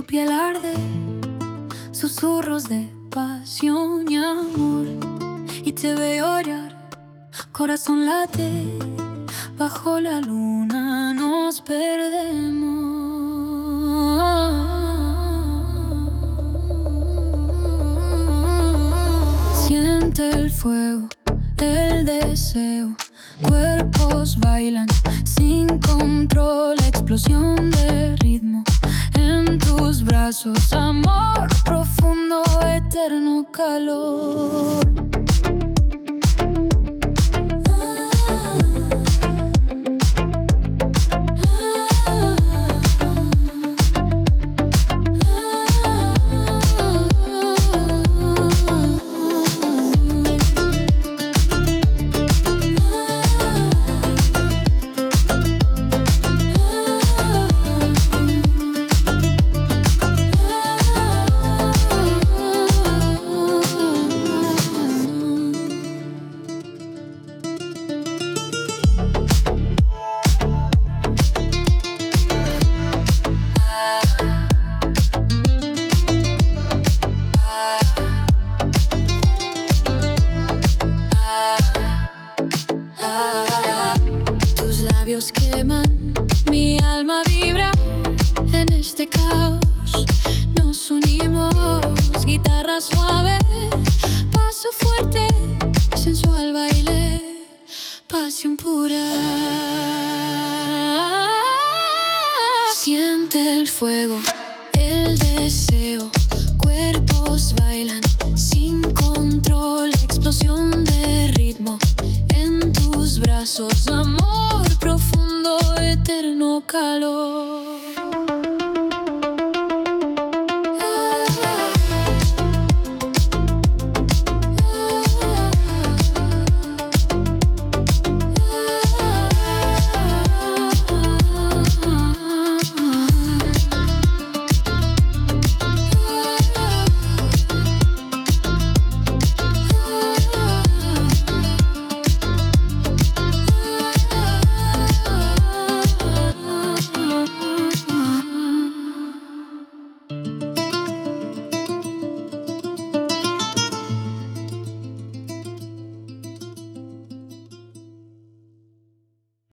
piel arde, susurros de pasión y amor. Y te veo llorar, corazón late, bajo la luna nos perdemos. Siente el fuego, el deseo, cuerpos bailan sin control, explosión de ritmo en tus brazos, amor profundo, eterno calor. Tus labios queman, mi alma vibra en este caos. Nos unimos, guitarra suave, paso fuerte, sensual baile, pasión pura. Siente el fuego, el deseo, cuerpos bailan sin control, explosión de ritmo en tus brazos, amor profundo, eterno calor.